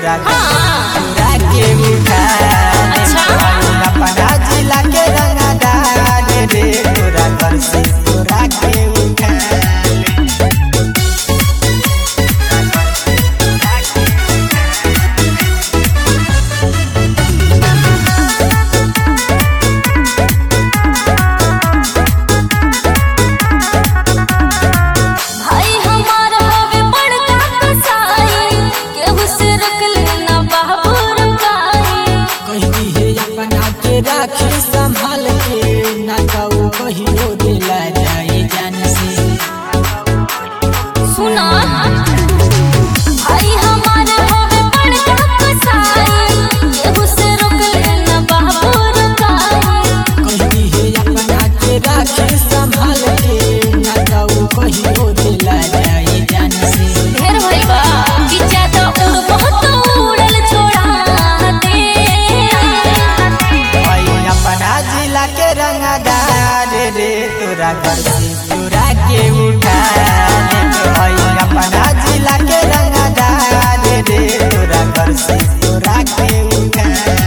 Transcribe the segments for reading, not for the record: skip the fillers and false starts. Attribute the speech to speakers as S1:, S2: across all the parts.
S1: तोरा तोरा के उठा अपना जिला के रंगदार रे तोरा घर से तोरा के उठा राखी संभाल के ना कहू कहियो दिला जाए जान से
S2: सुना भाई हमारे होवे बड़का कसाई केहू से रोक लेना बाबू रुकाई
S1: कहती है अपना के राखी संभाल के ना कहू कहियो दिला जाए जान से
S2: ढेर भइबा कि ज्यादा उड़ बहुत उड़ल छोड़ा दे
S1: अपना जिला के रंगदार रे तोरा घर से तोरा के उठा अपना जिला के रंगदार रे तोरा घर से तोरा के उठा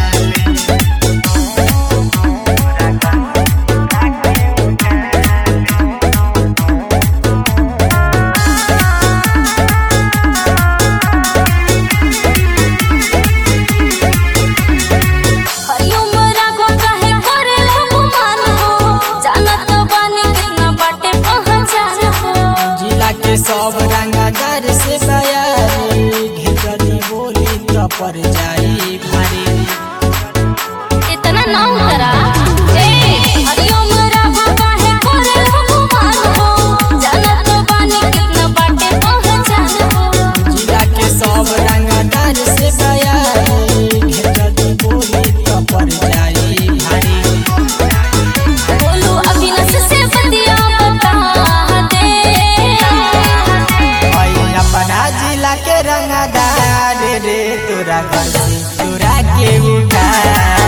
S1: सब रंगदार से बयारी घेरी बोली तो पर जाई भारी
S2: इतना ना उतरा हरिओम राघो काहे करे भगवान हो जाना तो बानी कितना बाटे पहचान हो
S1: जिला के सब रंगदार से बयारी घेरी बोली तो पर जाई भारी
S2: बोलू अविनाश से बतिया बता
S1: अपना जिला के रंगदार रे तोरा घर से तोरा के उठा